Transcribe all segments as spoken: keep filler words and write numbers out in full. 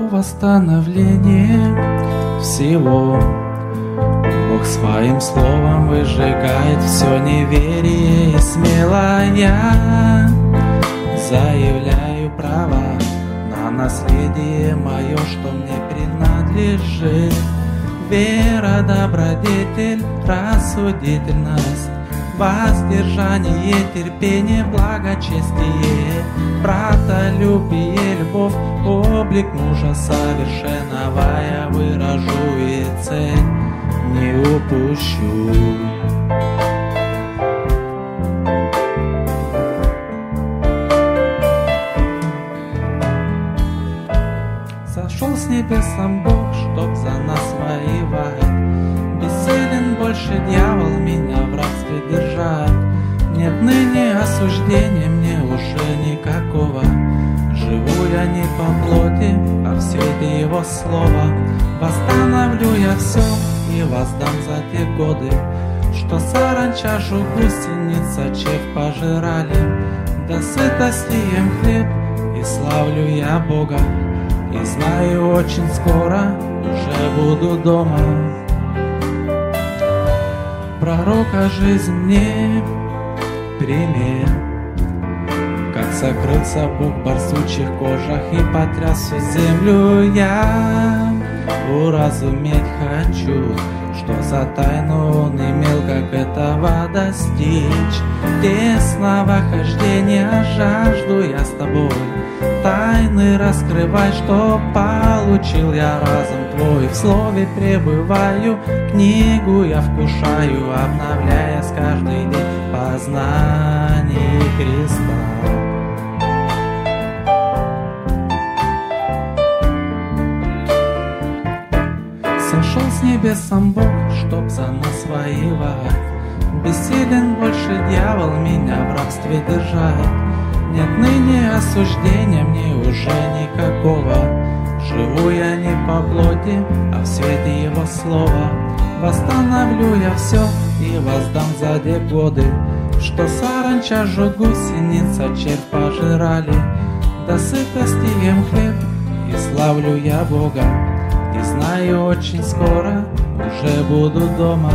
восстановление всего. Бог своим словом выжигает все неверие, и смело я заявляю права на наследие мое, что мне принадлежит. Вера, добродетель, рассудительность, воздержание, терпение, благочестие, братолюбие, любовь, облик мужа совершенного я выражу и цель не упущу. Сошел с небесом Бог, чтоб за нас воевать. Бессилен больше дьявол меня в рабстве держать. Нет ныне осуждения мне уже никакого. Живу я не по плоти, а в свете Его слова. Восстановлю я все и воздам за те годы, что саранча, жук, гусеница, червь пожирали. До сытости ем хлеб и славлю я Бога. И знаю, очень скоро уже буду дома. Пророка жизнь мне пример, как сокрылся Бог в барсучих кожах и потряс всю землю. Я уразуметь хочу, что за тайну он имел, как этого достичь. Тесного хождения жажду я с тобой, тайны раскрывай, что получил я разум твой. В слове пребываю, книгу я вкушаю, обновляясь каждый день познание Христа. Сошел с небесом Бог, чтоб за нас воевать. Бессилен больше дьявол меня в рабстве держать. Нет ныне осуждения мне уже никакого. Живу я не по плоти, а в свете Его слова. Восстановлю я все и воздам за те годы, что саранча, жук, гусеница, червь пожирали. До сытости ем хлеб и славлю я Бога. И знаю, очень скоро уже буду дома.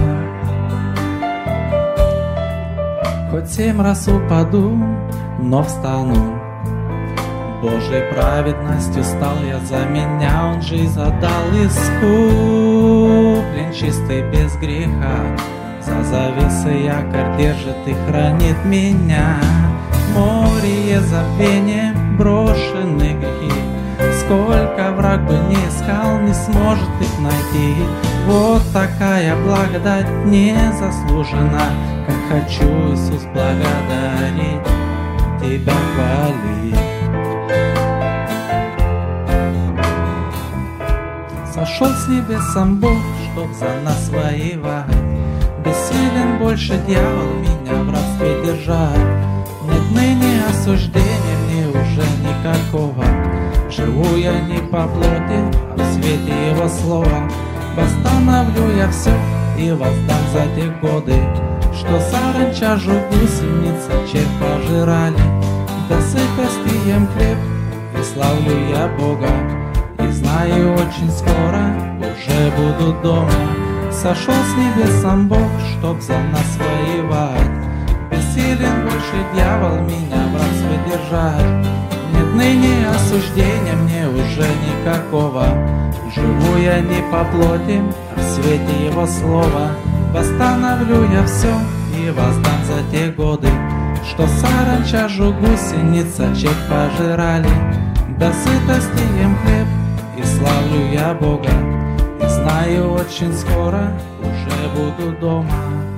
Хоть семь раз упаду, но встану. Божьей праведностью стал я за меня, Он жизнь отдал, искуплен, чистый без греха. За завесой якорь держит и хранит меня. Море забвения, брошены грехи. Сколько враг бы не искал, не сможет их найти. Вот такая благодать не заслужена, как хочу, Иисус, благодарить, Тебя хвалить. Сошел с небесом Бог, чтоб за нас воевать. Бессилен больше дьявол меня в рабстве держать. Нет ныне осуждения мне уже никакого. Живу я не по плоти, а в свете Его слова. Восстановлю я все и воздам за те годы, что саранча, жук, гусеница, червь пожирали. До сытости ем хлеб и славлю я Бога. И знаю, очень скоро уже буду дома. Сошел с небесом Бог, чтоб за нас воевать. Бессилен больше дьявол меня в рабстве держать. Нет ныне осуждения мне уже никакого. Живу я не по плоти, а в свете Его слова. Восстановлю я все и воздам за те годы, что саранча, жук, гусеница, червь пожирали. До сытости ем хлеб и славлю я Бога. И знаю, очень скоро уже буду дома.